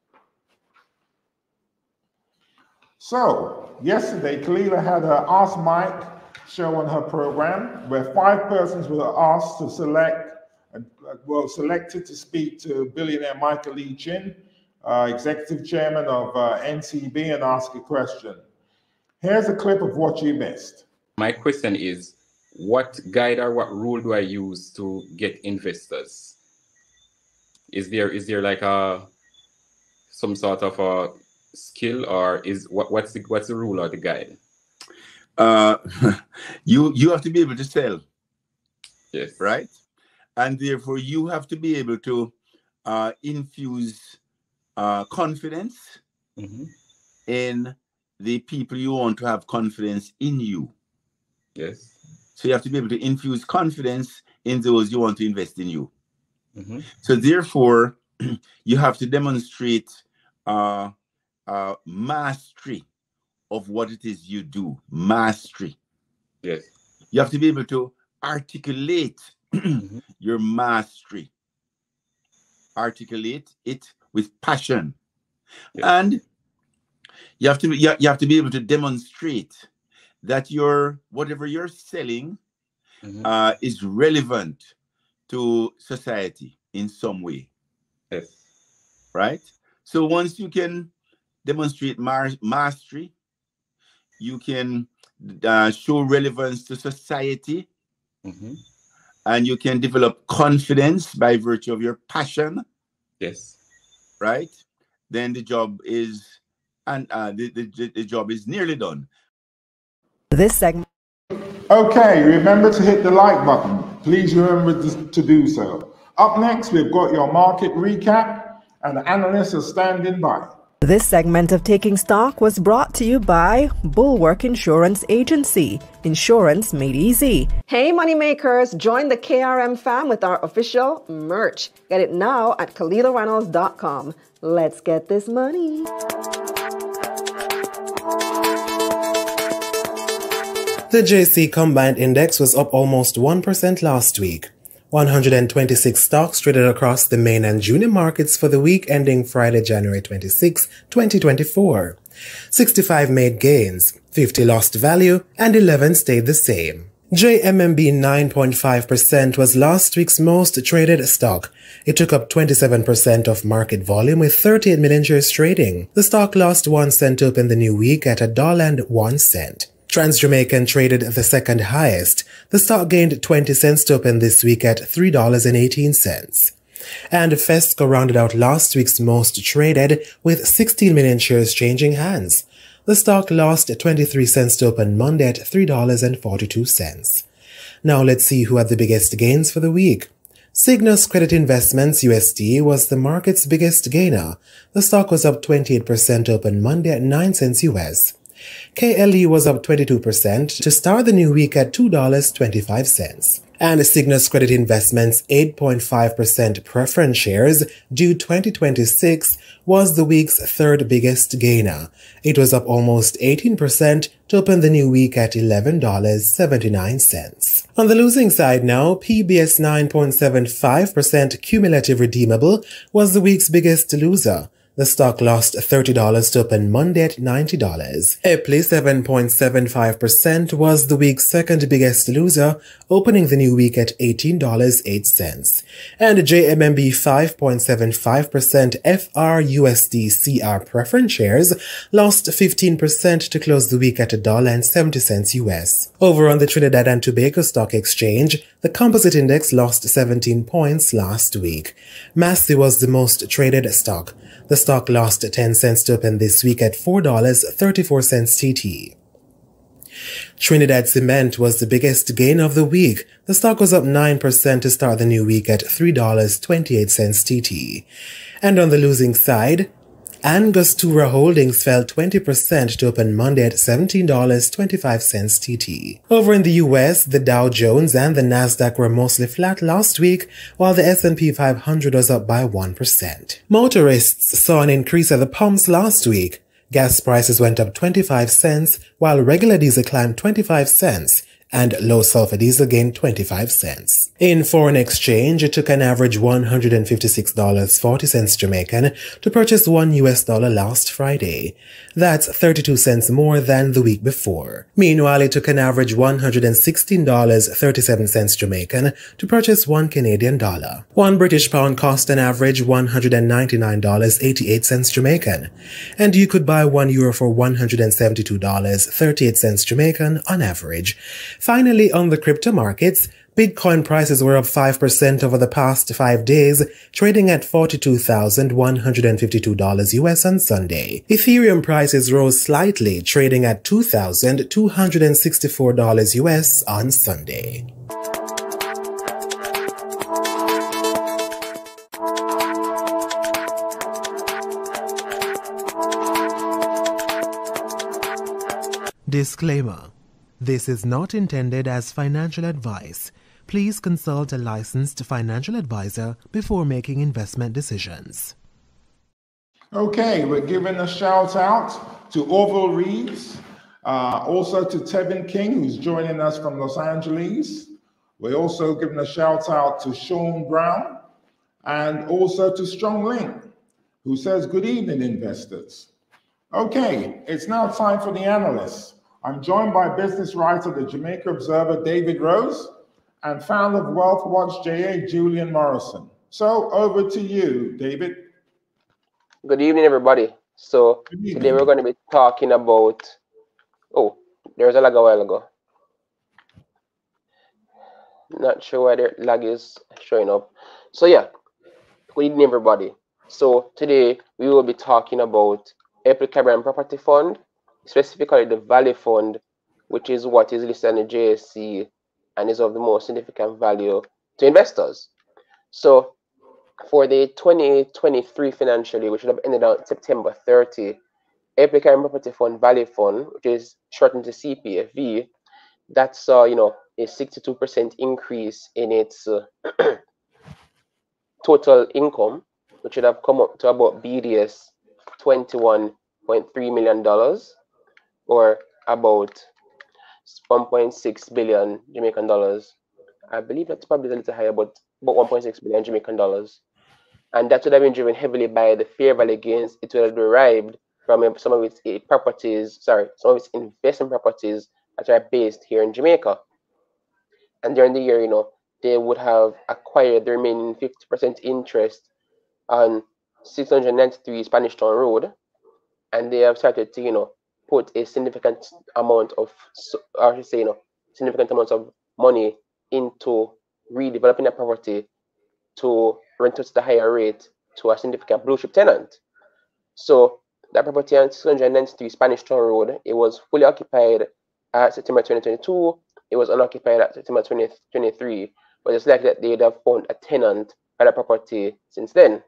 So, yesterday, Kalila had her Ask Mike show on her program where five persons were asked to select, uh, well, selected to speak to billionaire Michael Lee Chin, uh, executive chairman of uh, N C B, and ask a question. Here's a clip of what you missed. My question is, what guide or what rule do I use to get investors? Is there is there like a some sort of a skill, or is what what's the what's the rule or the guide? Uh, you you have to be able to sell. Yes. Right? And therefore you have to be able to uh, infuse uh, confidence mm-hmm. in the people you want to have confidence in you. Yes. So you have to be able to infuse confidence in those you want to invest in you. Mm-hmm. So therefore, you have to demonstrate uh, uh, mastery of what it is you do. Mastery. Yes. You have to be able to articulate mm-hmm. your mastery. Articulate it with passion. Yes. And you have to you have to be able to demonstrate that your whatever you're selling mm-hmm. uh, is relevant to society in some way. Yes. right? So once you can demonstrate mar- mastery, you can uh, show relevance to society, Mm-hmm. and you can develop confidence by virtue of your passion. Yes. Right? Then the job is, and uh, the, the, the job is nearly done. This segment. Okay, remember to hit the like button. Please remember to do so. Up next, we've got your market recap, and the analysts are standing by. This segment of Taking Stock was brought to you by Bulwark Insurance Agency. Insurance made easy. Hey moneymakers, join the K R M fam with our official merch. Get it now at Kalila Reynolds dot com. Let's get this money. The J C Combined Index was up almost one percent last week. one hundred twenty-six stocks traded across the main and junior markets for the week ending Friday, January twenty-sixth, twenty twenty-four. sixty-five made gains, fifty lost value, and eleven stayed the same. J M M B nine point five percent was last week's most traded stock. It took up twenty-seven percent of market volume with thirty-eight million shares trading. The stock lost one cent to open the new week at one dollar and one cent. Trans-Jamaican traded the second highest. The stock gained twenty cents to open this week at three dollars and eighteen cents. And Fesco rounded out last week's most traded with sixteen million shares changing hands. The stock lost twenty-three cents to open Monday at three dollars and forty-two cents. Now let's see who had the biggest gains for the week. Cygnus Credit Investments U S D was the market's biggest gainer. The stock was up twenty-eight percent to open Monday at nine cents U S. K L E was up twenty-two percent to start the new week at two dollars and twenty-five cents. And Cygnus Credit Investments' eight point five percent preference shares due twenty twenty-six was the week's third biggest gainer. It was up almost eighteen percent to open the new week at eleven dollars and seventy-nine cents. On the losing side now, P B S nine point seven five percent cumulative redeemable was the week's biggest loser. The stock lost thirty dollars to open Monday at ninety dollars. Epley seven point seven five percent was the week's second biggest loser, opening the new week at eighteen dollars and eight cents. And J M M B five point seven five percent F R U S D C R preference shares lost fifteen percent to close the week at one dollar and seventy cents U S. Over on the Trinidad and Tobago Stock Exchange, the composite index lost seventeen points last week. Massey was the most traded stock. The stock lost ten cents to open this week at four dollars and thirty-four cents T T. Trinidad Cement was the biggest gain of the week. The stock was up nine percent to start the new week at three dollars and twenty-eight cents T T. And on the losing side, Angostura Holdings fell twenty percent to open Monday at seventeen dollars and twenty-five cents T T. Over in the U S, the Dow Jones and the Nasdaq were mostly flat last week, while the S and P five hundred was up by one percent. Motorists saw an increase at the pumps last week. Gas prices went up twenty-five cents, while regular diesel climbed twenty-five cents, and low sulfur diesel gained twenty-five cents. In foreign exchange, it took an average one hundred fifty-six dollars and forty cents Jamaican to purchase one U S dollar last Friday. That's thirty-two cents more than the week before. Meanwhile, it took an average one hundred sixteen dollars and thirty-seven cents Jamaican to purchase one Canadian dollar. One British pound cost an average one hundred ninety-nine dollars and eighty-eight cents Jamaican, and you could buy one euro for one hundred seventy-two dollars and thirty-eight cents Jamaican on average. Finally, on the crypto markets, Bitcoin prices were up five percent over the past five days, trading at forty-two thousand one hundred fifty-two dollars U S on Sunday. Ethereum prices rose slightly, trading at two thousand two hundred sixty-four dollars U S on Sunday. Disclaimer. This is not intended as financial advice. Please consult a licensed financial advisor before making investment decisions. Okay, we're giving a shout out to Orville Reeves, uh, also to Tevin King, who's joining us from Los Angeles. We're also giving a shout out to Sean Brown and also to Strong Link, who says, good evening, investors. Okay, it's now time for the analysts. I'm joined by business writer, the Jamaica Observer, David Rose, and founder of Wealth Watch J A, Julian Morrison. So over to you, David. Good evening, everybody. So today we're going to be talking about. Oh, there was a lag a while ago. Not sure why the lag is showing up. So yeah, good evening, everybody. So today we will be talking about April Caribbean Property Fund, specifically the Valley Fund, which is what is listed on the J S C and is of the most significant value to investors. So for the twenty twenty-three financial year, which would have ended on September thirtieth, April Caribbean Property Fund Valley Fund, which is shortened to C P F V, that saw, you know, a sixty-two percent increase in its uh, total income, which would have come up to about B D S twenty-one point three million dollars, or about one point six billion Jamaican dollars. I believe that's probably a little higher, but about one point six billion Jamaican dollars. And that would have been driven heavily by the fair value gains it would have derived from some of its properties, sorry, some of its investment properties that are based here in Jamaica. And during the year, you know, they would have acquired the remaining fifty percent interest on six hundred ninety-three Spanish Town Road, and they have started to, you know, put a significant amount of, or I should say, you know, significant amounts of money into redeveloping the property to rent at the higher rate to a significant blue chip tenant. So that property on six hundred ninety-three Spanish Town Road, it was fully occupied at September twenty twenty-two. It was unoccupied at September twenty twenty-three, but it's likely that they'd have found a tenant at the property since then.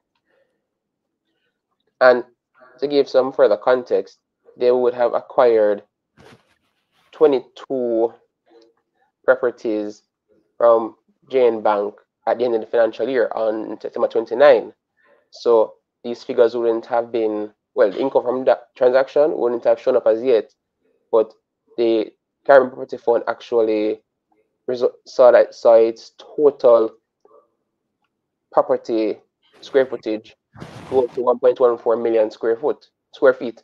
And to give some further context, they would have acquired twenty-two properties from Jane Bank at the end of the financial year on September twenty-ninth. So these figures wouldn't have been, well, the income from that transaction wouldn't have shown up as yet, but the Caribbean Property Fund actually saw that saw its total property square footage go up to one point one four million square foot square feet.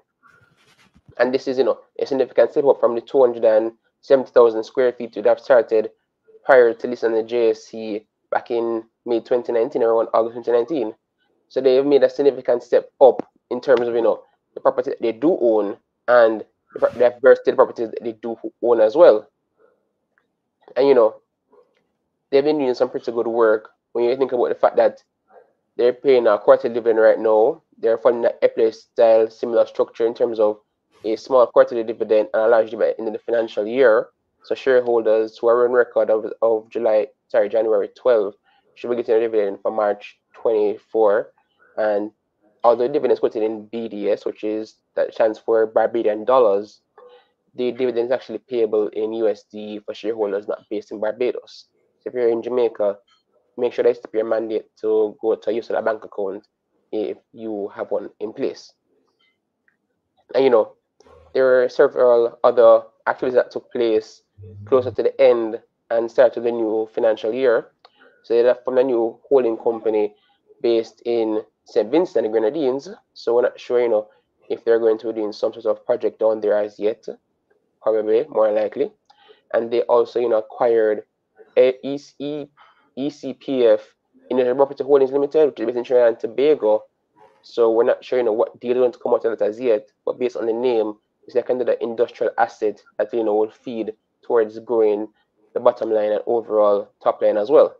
And this is, you know, a significant step up from the two hundred seventy thousand square feet you'd have started prior to listing on the J S C back in May twenty nineteen, around August twenty nineteen. So they've made a significant step up in terms of, you know, the property that they do own and the diversity of properties that they do own as well. And, you know, they've been doing some pretty good work when you think about the fact that they're paying a quarterly dividend right now. They're funding an Epley style similar structure in terms of a small quarterly dividend and a large dividend in the financial year. So shareholders who are on record of, of July, sorry, January twelfth should be getting a dividend for March twenty-fourth. And although dividends quoted in B D S, which is that stands for Barbadian dollars, the dividend is actually payable in U S D for shareholders not based in Barbados. So if you're in Jamaica, make sure that it's your mandate to go to use of a bank account if you have one in place. And, you know, there are several other activities that took place closer to the end and start of the new financial year. So they're from a new holding company based in Saint Vincent and the Grenadines. So we're not sure, you know, if they're going to be doing some sort of project down there as yet, probably more likely. And they also, you know, acquired a E C P F Inter Property Holdings Limited, which is based in Trinidad and Tobago. So we're not sure, you know, what deal is going to come out of it as yet, but based on the name, it's like kind of the industrial asset that, you know, will feed towards growing the bottom line and overall top line as well.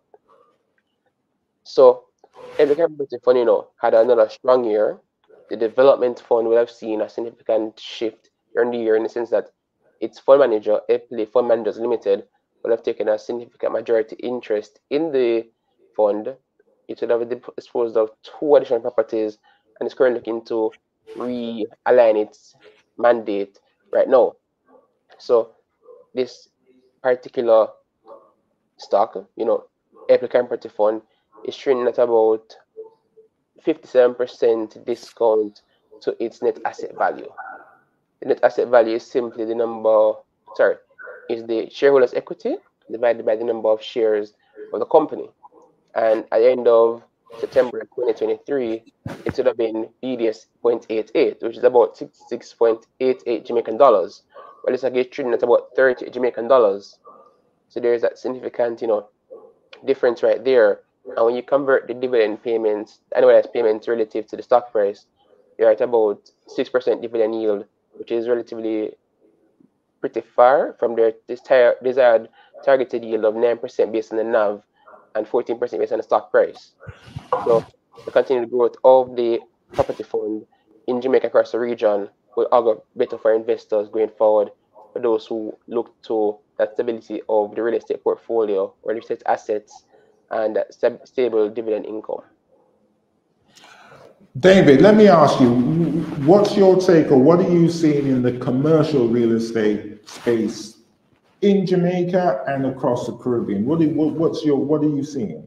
So April Caribbean Property Fund, you know, had another strong year. The development fund will have seen a significant shift during the year in the sense that its fund manager, Epley Fund Managers Limited, will have taken a significant majority interest in the fund. It would have disposed of two additional properties and is currently looking to realign its mandate right now. So this particular stock, you know, April Caribbean Property Fund, is trading at about fifty-seven percent discount to its net asset value. The net asset value is simply the number, sorry, is the shareholders' equity divided by the number of shares of the company. And at the end of September twenty twenty-three, it would have been B D S zero point eight eight, which is about sixty-six point eight eight Jamaican dollars. Well, it's again trading at about thirty Jamaican dollars. So there's that significant, you know, difference right there And when you convert the dividend payments, annualized payments relative to the stock price, you're at about six percent dividend yield, which is relatively pretty far from their desired targeted yield of nine percent based on the N A V and fourteen percent based on the stock price. So the continued growth of the property fund in Jamaica across the region will augur better for investors going forward, for those who look to that stability of the real estate portfolio or real estate assets and that st stable dividend income. David, let me ask you, what's your take, or what are you seeing in the commercial real estate space in Jamaica and across the Caribbean? What, what what's your what are you seeing?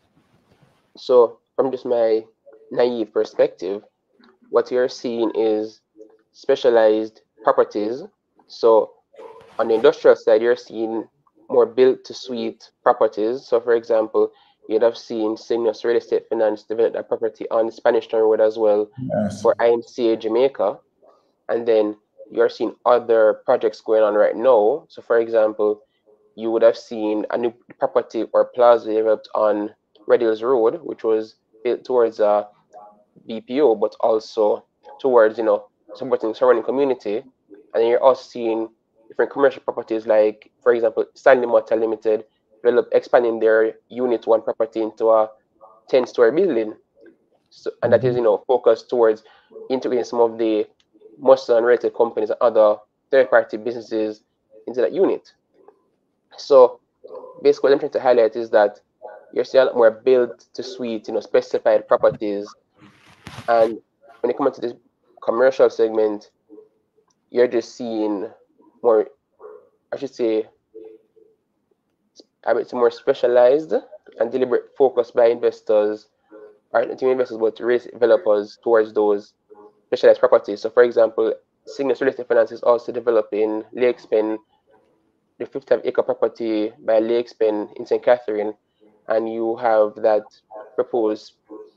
So from just my naive perspective, what you're seeing is specialized properties. So on the industrial side, you're seeing more built to suite properties. So for example, you'd have seen Cygnus Real Estate Finance develop that property on the Spanish Town Road as well, yes, for I M C A Jamaica. And then you're seeing other projects going on right now. So for example, you would have seen a new property or plaza developed on Red Hills Road, which was built towards a B P O, but also towards, you know, supporting the surrounding community. And then you're also seeing different commercial properties, like, for example, Stanley Motor Limited develop expanding their unit one property into a ten story building. So, and that is, you know, focused towards integrating some of the muscle and related companies and other third party businesses into that unit. So basically what I'm trying to highlight is that you're seeing a lot more built to suite, you know, specified properties. And when it comes to this commercial segment, you're just seeing more, I should say, a bit more specialized and deliberate focus by investors, or not investors, but real estate developers towards those specialized properties. So, for example, Cygnus Real Estate Finance is also developing Lakespen, the fifty acre property by Lakespen in Saint Catherine, and you have that proposed,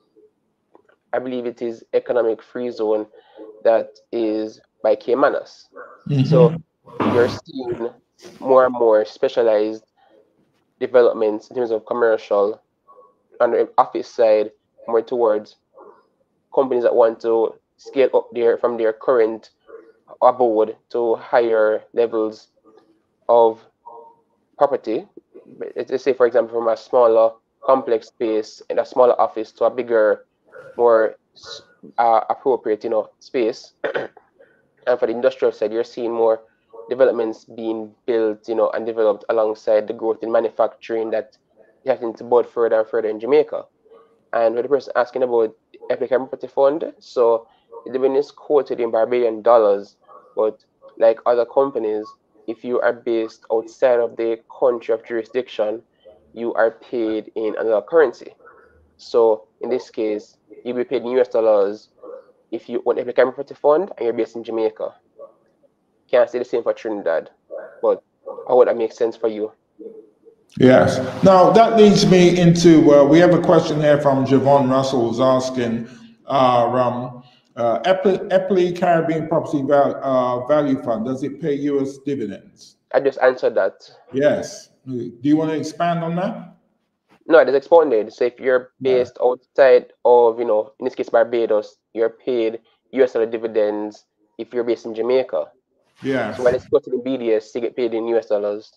I believe it is economic free zone that is by Caymanas. Mm-hmm. So you're seeing more and more specialized developments in terms of commercial on the office side, more towards companies that want to scale up their from their current abode to higher levels of property. Let's say, for example, from a smaller complex space in a smaller office to a bigger, more uh, appropriate, you know, space. And for the industrial side, you're seeing more developments being built, you know, and developed alongside the growth in manufacturing that is having to build further and further in Jamaica. And for the person asking about Epic Property Fund, so the dividend is quoted in Barbadian dollars, but like other companies, if you are based outside of the country of jurisdiction, you are paid in another currency. So in this case, you'll be paid in U S dollars if you own Epic Property Fund and you're based in Jamaica. Can't say the same for Trinidad, but how would that make sense for you? Yes. Now that leads me into, uh, we have a question here from Javon Russell who's asking, uh, um, uh, Epley Caribbean Property Val uh, Value Fund, does it pay U S dividends? I just answered that. Yes. Do you want to expand on that? No, it is expounded. So if you're based yeah. outside of, you know, in this case, Barbados, you're paid U S dollar dividends if you're based in Jamaica. Yeah. So when it's go to the B D S, you get paid in U S dollars.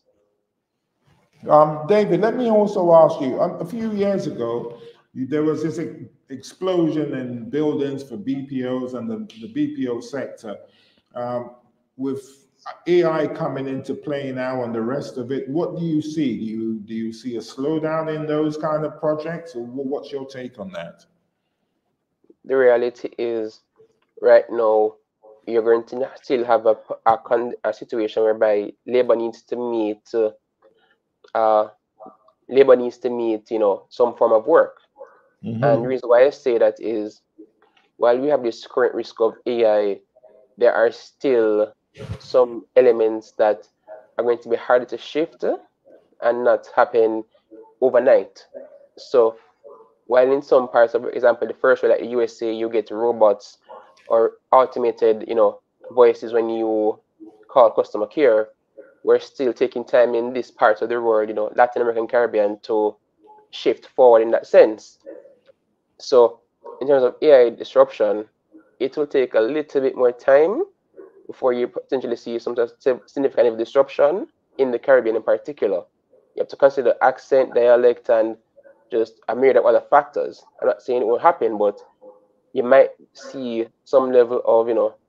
Um, David, let me also ask you, um, a few years ago, you, there was this e explosion in buildings for B P Os and the, the B P O sector. Um, with A I coming into play now and the rest of it, what do you see? Do you, do you see a slowdown in those kind of projects, or what's your take on that? The reality is, right now, you're going to still have a, a, a situation whereby labor needs to meet uh, uh, labor needs to meet, you know, some form of work. Mm-hmm. And the reason why I say that is, while we have this current risk of A I, there are still some elements that are going to be harder to shift and not happen overnight. So while in some parts of, for example, the first world, like the U S A, you get robots or automated, you know, voices when you call customer care, we're still taking time in this part of the world, you know, Latin American, Caribbean, to shift forward in that sense. So in terms of A I disruption, it will take a little bit more time before you potentially see some sort of significant disruption in the Caribbean in particular. You have to consider accent, dialect, and just a myriad of other factors. I'm not saying it won't happen, but you might see some level of, you know,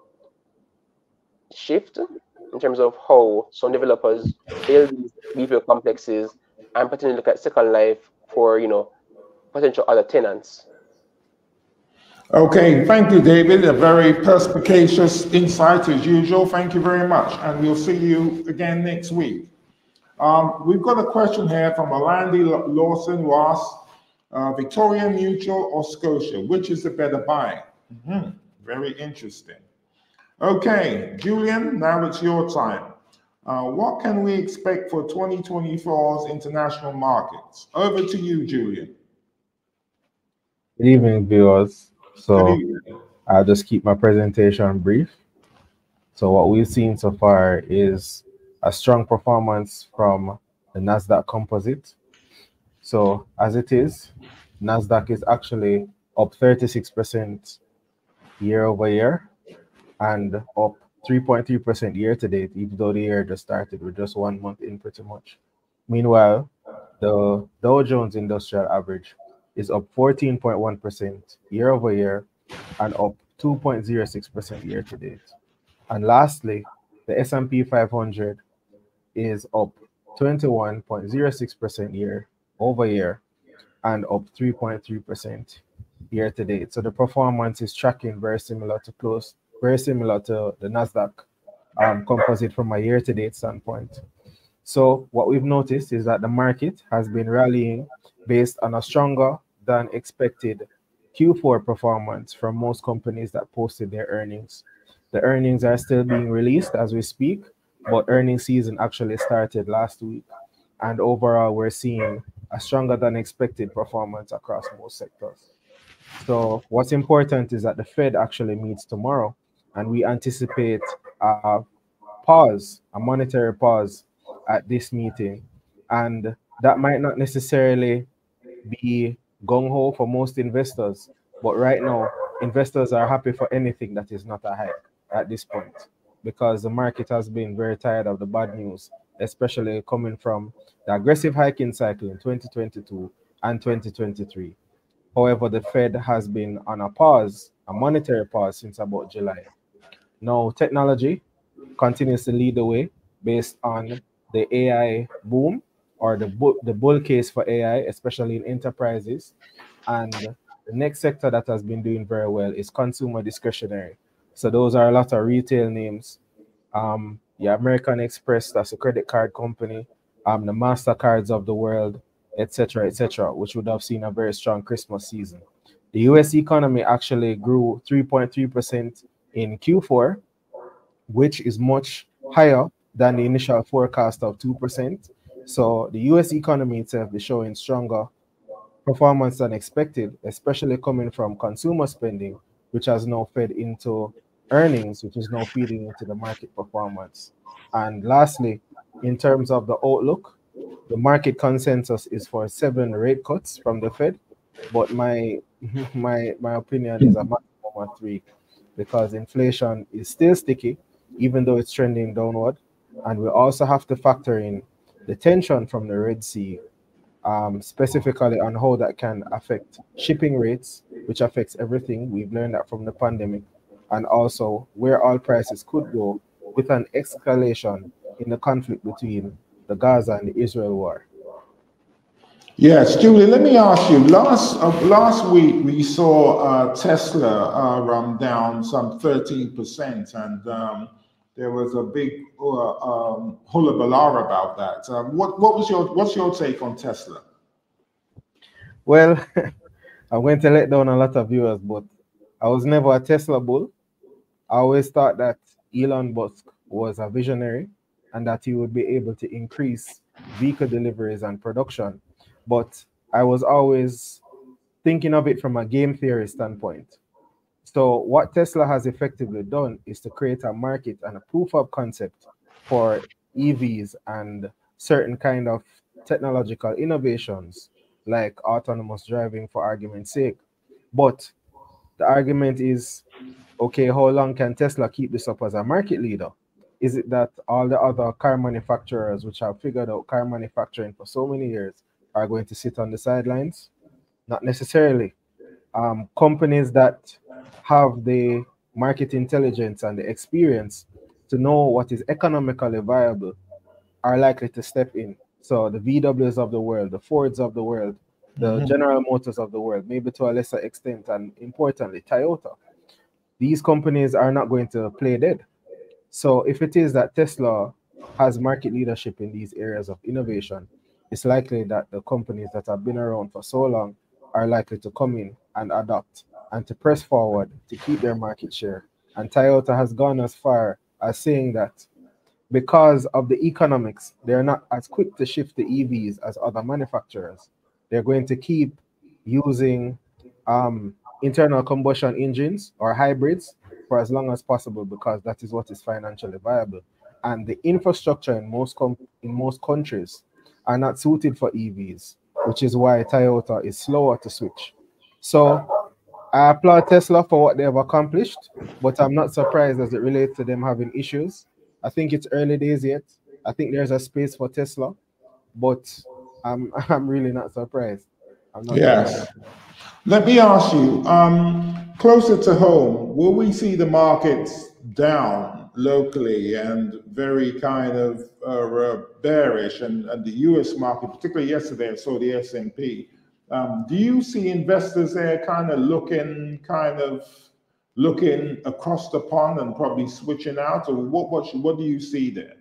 shift in terms of how some developers build these B P O complexes and potentially look at Second Life for, you know, potential other tenants. Okay, thank you, David. A very perspicacious insight as usual. Thank you very much. And we'll see you again next week. Um, we've got a question here from Alandi Lawson Ross, uh, Victoria Mutual or Scotia. Which is the better buy? Mm-hmm. Very interesting. Okay, Julian, now it's your time. Uh, what can we expect for twenty twenty-four's international markets? Over to you, Julian. Good evening, viewers. So I'll just keep my presentation brief. So what we've seen so far is a strong performance from the NASDAQ composite. So as it is, NASDAQ is actually up thirty-six percent year over year and up three point three percent year to date, even though the year just started with just one month in pretty much. Meanwhile, the Dow Jones Industrial Average is up fourteen point one percent year over year and up two point zero six percent year to date. And lastly, the S and P five hundred is up twenty-one point zero six percent year over year and up three point three percent year to date. So the performance is tracking very similar to close, very similar to the NASDAQ um, composite from a year to date standpoint. So what we've noticed is that the market has been rallying based on a stronger than expected Q four performance from most companies that posted their earnings. The earnings are still being released as we speak, but earnings season actually started last week. And overall, we're seeing a stronger than expected performance across most sectors. So what's important is that the Fed actually meets tomorrow, and we anticipate a pause, a monetary pause at this meeting. And that might not necessarily be gung-ho for most investors, but right now, investors are happy for anything that is not a hike at this point, because the market has been very tired of the bad news, especially coming from the aggressive hiking cycle in twenty twenty-two and twenty twenty-three. However, the Fed has been on a pause, a monetary pause, since about July. Now, technology continues to lead the way based on the A I boom, or the, bu the bull case for A I, especially in enterprises. And the next sector that has been doing very well is consumer discretionary. So those are a lot of retail names. Um, yeah, American Express, that's a credit card company, um, the MasterCards of the world, et cetera, et cetera, which would have seen a very strong Christmas season. The U S economy actually grew three point three percent in Q four, which is much higher than the initial forecast of two percent. So the U S economy itself is showing stronger performance than expected, especially coming from consumer spending, which has now fed into earnings, which is now feeding into the market performance. And lastly, in terms of the outlook, the market consensus is for seven rate cuts from the Fed, but my my my opinion is a maximum of three, because inflation is still sticky, even though it's trending downward. And we also have to factor in the tension from the Red Sea, um, specifically on how that can affect shipping rates, which affects everything. We've learned that from the pandemic, and also where oil prices could go with an escalation in the conflict between the Gaza and the Israel war. Yes, Julie, let me ask you, last uh, last week we saw uh, Tesla uh, run down some thirteen percent, and um, there was a big uh, um, hullabaloo about that. Uh, what what was your what's your take on Tesla? Well, I'm going to let down a lot of viewers, but I was never a Tesla bull. I always thought that Elon Musk was a visionary and that he would be able to increase vehicle deliveries and production. But I was always thinking of it from a game theory standpoint. So what Tesla has effectively done is to create a market and a proof of concept for E Vs and certain kind of technological innovations like autonomous driving for argument's sake. But the argument is, okay, how long can Tesla keep this up as a market leader? Is it that all the other car manufacturers, which have figured out car manufacturing for so many years, are going to sit on the sidelines? Not necessarily. Um, companies that have the market intelligence and the experience to know what is economically viable are likely to step in. So the V Ws of the world, the Fords of the world, the Mhm. General Motors of the world, maybe to a lesser extent, and importantly, Toyota. These companies are not going to play dead. So if it is that Tesla has market leadership in these areas of innovation, it's likely that the companies that have been around for so long are likely to come in and adopt and to press forward to keep their market share. And Toyota has gone as far as saying that because of the economics, they're not as quick to shift to E Vs as other manufacturers. They're going to keep using um, internal combustion engines or hybrids for as long as possible because that is what is financially viable. And the infrastructure in most com- in most countries are not suited for E Vs, which is why Toyota is slower to switch. So I applaud Tesla for what they have accomplished, but I'm not surprised as it relates to them having issues. I think it's early days yet. I think there's a space for Tesla, but I'm I'm really not surprised. I'm not surprised. Yes. Let me ask you, um, closer to home, will we see the markets down locally and very kind of uh, uh, bearish, and, and the U S market, particularly yesterday, I saw the S and P. Um, do you see investors there kind of looking, kind of looking across the pond and probably switching out, or what? What, what do you see there?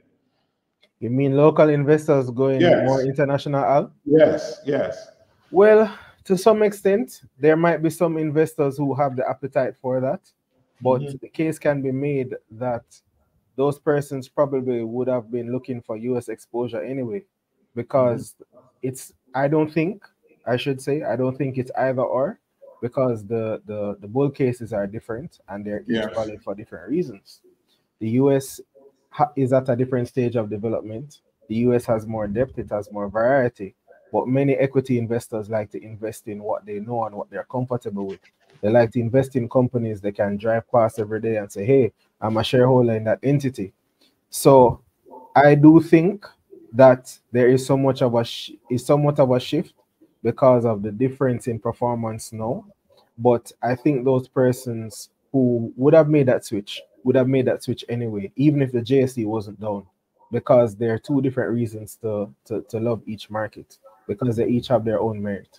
You mean local investors going more Yes, international, Al? yes, yes. Well, to some extent, there might be some investors who have the appetite for that, but Mhm. the case can be made that those persons probably would have been looking for U S exposure anyway, because it's, I don't think, I should say, I don't think it's either or, because the, the, the bull cases are different and they're each Yes. valid for different reasons. The U S ha- is at a different stage of development. The U S has more depth, it has more variety, but many equity investors like to invest in what they know and what they're comfortable with. They like to invest in companies they can drive past every day and say, hey, I'm a shareholder in that entity. So I do think that there is so much of a sh- is somewhat of a shift because of the difference in performance now. But I think those persons who would have made that switch would have made that switch anyway, even if the J S E wasn't down, because there are two different reasons to, to, to love each market, because they each have their own merit.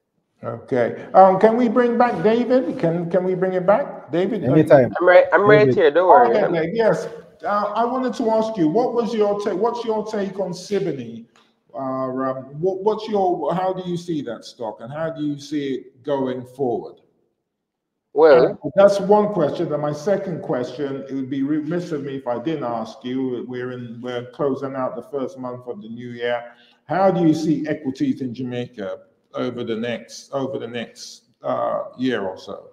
Okay. Um, can we bring back David? Can can we bring it back, David? Are you- Anytime. I'm right. I'm right David. here. Don't worry. Okay, I'm- Dave, yes. Uh, I wanted to ask you, what was your take? What's your take on Siboney? Uh, um, what, what's your? How do you see that stock, and how do you see it going forward? Well, Uh, that's one question. And my second question, it would be remiss of me if I didn't ask you. We're in, we're closing out the first month of the new year. How do you see equities in Jamaica over the next over the next uh, year or so?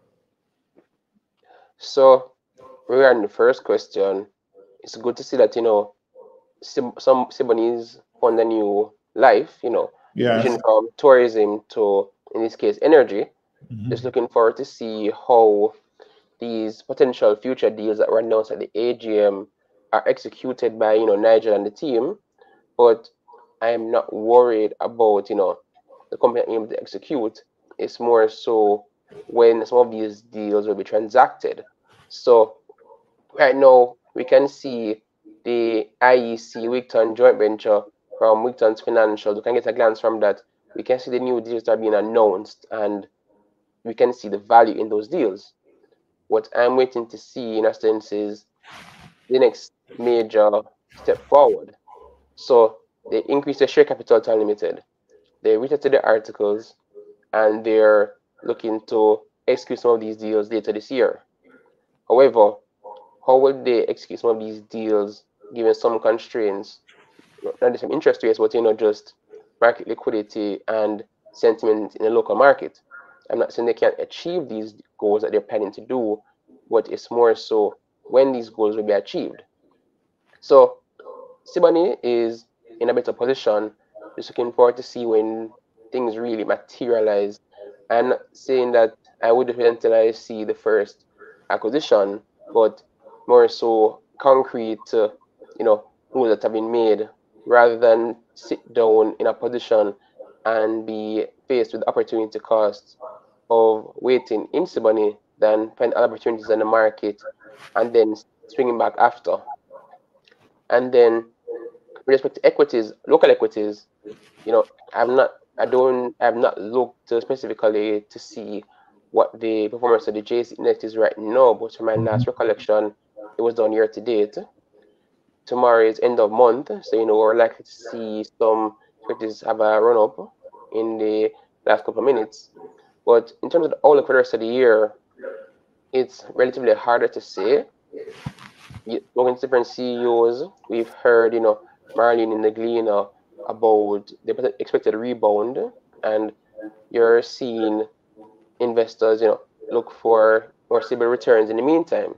so regarding the first question, it's good to see that, you know, Sib- some Siboney's found a new life, you know, Yes. vision from tourism to, in this case, energy. Mhm. Just looking forward to see how these potential future deals that were announced at the A G M are executed by, you know, Nigel and the team. But I am not worried about, you know, the company being able to execute. It's more so when some of these deals will be transacted. So right now we can see the I E C Wigton joint venture from Wigton's financials. We can get a glance from that. We can see the new deals that are being announced, and we can see the value in those deals. What I'm waiting to see, in a sense, is the next major step forward. So they increase the share capital to unlimited. They reach to the articles, and they're looking to execute some of these deals later this year. However, how will they execute some of these deals given some constraints? Not just some interest rates, but, you know, just market liquidity and sentiment in the local market. I'm not saying they can't achieve these goals that they're planning to do, but it's more so when these goals will be achieved. So Siboney is in a better position, just looking forward to see when things really materialize. And saying that I would wait until I see the first acquisition, but more so concrete, uh, you know, moves that have been made, rather than sit down in a position and be faced with the opportunity cost of waiting in Siboney than find other opportunities in the market and then swinging back after. And then with respect to equities, local equities, you know, I'm not, I don't, I've not looked specifically to see what the performance of the J S E index is right now, but from my last recollection, it was done year to date. Tomorrow is end of month, so you know we're likely to see some equities have a run up in the last couple of minutes. But in terms of the outlook for the rest of the year, it's relatively harder to say. Talking to different C E Os, we've heard, you know, Marlene in the Gleaner about the expected rebound, and you're seeing investors, you know, look for more stable returns in the meantime.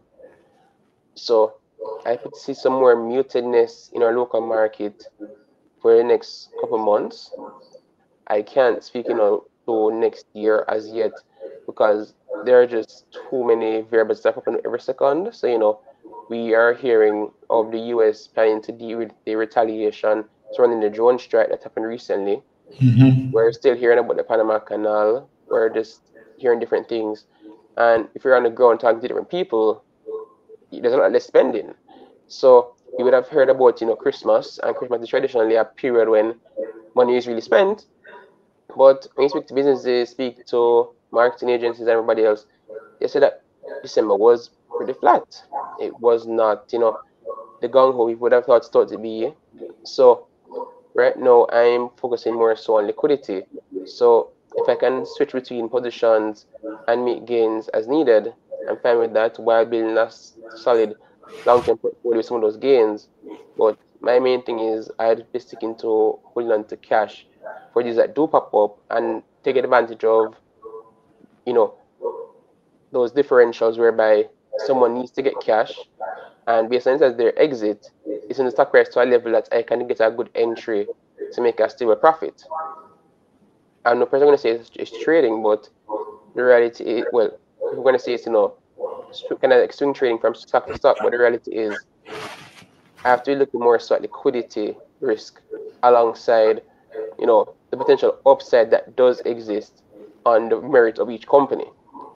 So I could see some more mutedness in our local market for the next couple months. I can't speak, you know, to next year as yet, because there are just too many variables that happen every second. So, you know, we are hearing of the U S planning to deal with the retaliation surrounding the drone strike that happened recently. Mm-hmm. We're still hearing about the Panama Canal. We're just hearing different things. And if you're on the ground talking to different people, there's a lot less spending. So you would have heard about, you know, Christmas, and Christmas is traditionally a period when money is really spent. But when you speak to businesses, speak to marketing agencies, and everybody else, they said that December was pretty flat. It was not, you know, the gung-ho we would have thought it to be. So right now I'm focusing more so on liquidity. So if I can switch between positions and make gains as needed, I'm fine with that, while building a solid long-term portfolio with some of those gains. But my main thing is I'd be sticking to holding on to cash for these that do pop up and take advantage of, you know, those differentials whereby someone needs to get cash, and based on their exit, it's in the stock price to a level that I can get a good entry to make a stable profit. I'm not personally going to say it's, it's trading, but the reality is, well, we're going to say it's, you know, kind of like swing trading from stock to stock, but the reality is I have to be looking more so at liquidity risk alongside, you know, the potential upside that does exist on the merit of each company.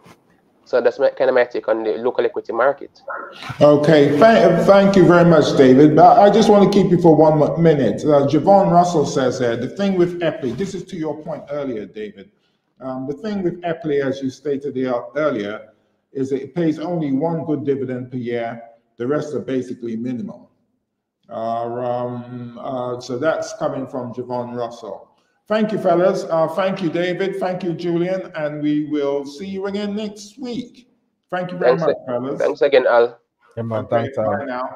So that's my, kind of my take on the local equity market. Okay, thank, thank you very much, David. But I just want to keep you for one minute. Uh, Javon Russell says there, the thing with Epley, this is to your point earlier, David. Um, the thing with Epley, as you stated earlier, is that it pays only one good dividend per year. The rest are basically minimal. Uh, um, uh, so that's coming from Javon Russell. Thank you, fellas. Uh, thank you, David. Thank you, Julian. And we will see you again next week. Thank you very thanks, much, fellas. Thanks again, Al. Yeah, man, okay, thanks, Al. bye now.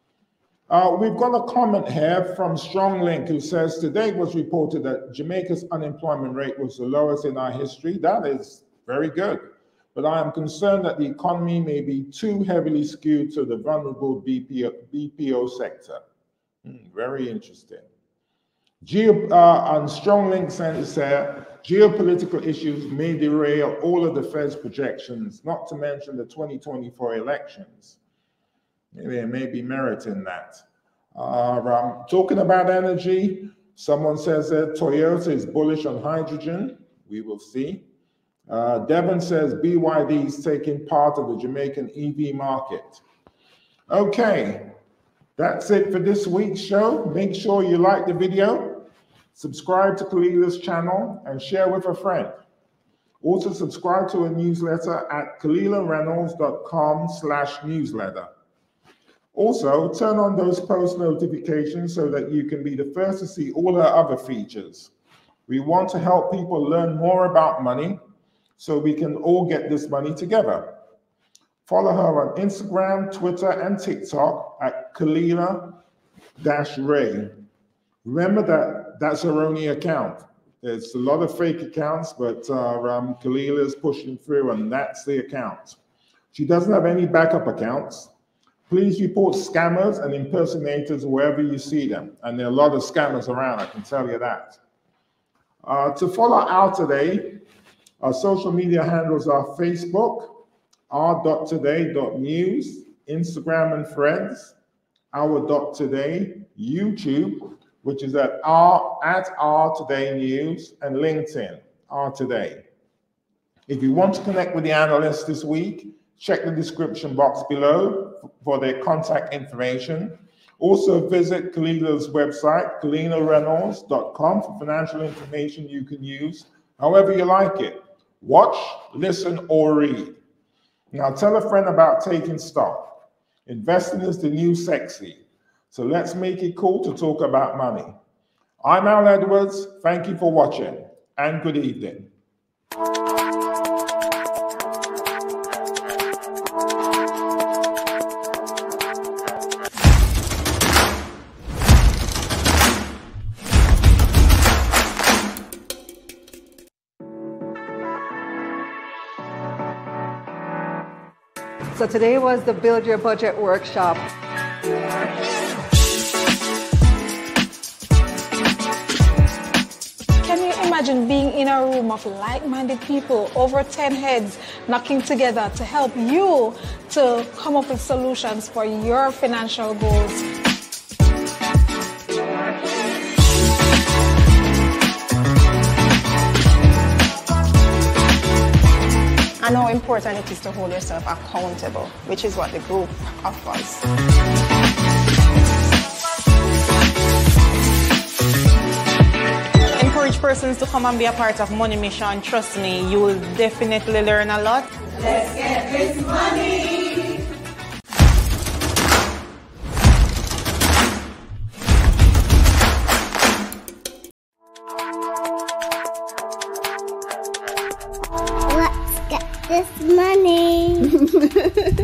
Uh, we've got a comment here from StrongLink who says, today it was reported that Jamaica's unemployment rate was the lowest in our history. That is very good. But I am concerned that the economy may be too heavily skewed to the vulnerable B P O, B P O sector. Hmm, very interesting. Geo, uh, on StrongLink says here, geopolitical issues may derail all of the Fed's projections, not to mention the twenty twenty-four elections. Maybe there may be merit in that. Uh, um, talking about energy, someone says that Toyota is bullish on hydrogen. We will see. Uh, Devon says B Y D is taking part of the Jamaican E V market. Okay, that's it for this week's show. Make sure you like the video, subscribe to Kalila's channel, and share with a friend. Also subscribe to a newsletter at kalila reynolds dot com slash newsletter. Also, turn on those post notifications so that you can be the first to see all our other features. We want to help people learn more about money so we can all get this money together. Follow her on Instagram, Twitter, and TikTok at Kalila Ray. Remember that that's her only account. There's a lot of fake accounts, but uh, um, Kalila is pushing through, and that's the account. She doesn't have any backup accounts. Please report scammers and impersonators wherever you see them. And there are a lot of scammers around, I can tell you that. Uh, to follow our today, our social media handles are Facebook, r dot today dot news, Instagram and Threads, our dot today, YouTube, which is at r at r today news, and LinkedIn, r today. If you want to connect with the analysts this week, check the description box below for their contact information. Also visit Kalila's website, kalina reynolds dot com, for financial information you can use however you like it. Watch, listen, or read. Now tell a friend about taking stock. Investing is the new sexy. So let's make it cool to talk about money. I'm Al Edwards. Thank you for watching, and good evening. So today was the Build Your Budget workshop. Can you imagine being in a room of like-minded people, over ten heads, knocking together to help you to come up with solutions for your financial goals? And how important it is to hold yourself accountable, which is what the group offers. Encourage persons to come and be a part of Money Mission. Trust me, you will definitely learn a lot. Let's get this money! This money.